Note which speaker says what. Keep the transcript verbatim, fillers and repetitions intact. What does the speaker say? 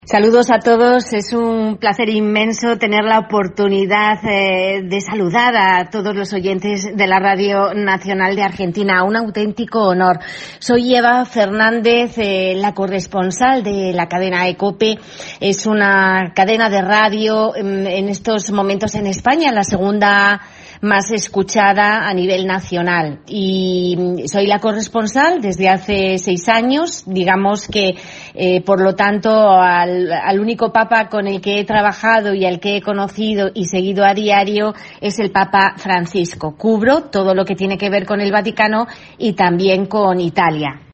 Speaker 1: Saludos a todos, es un placer inmenso tener la oportunidad eh, de saludar a todos los oyentes de la Radio Nacional de Argentina, un auténtico honor. Soy Eva Fernández, eh, la corresponsal de la cadena ECOPE, es una cadena de radio en, en estos momentos en España, la segunda más escuchada a nivel nacional, y soy la corresponsal desde hace seis años, digamos que eh, por lo tanto al, al único papa con el que he trabajado y al que he conocido y seguido a diario es el Papa Francisco. Cubro todo lo que tiene que ver con el Vaticano y también con Italia.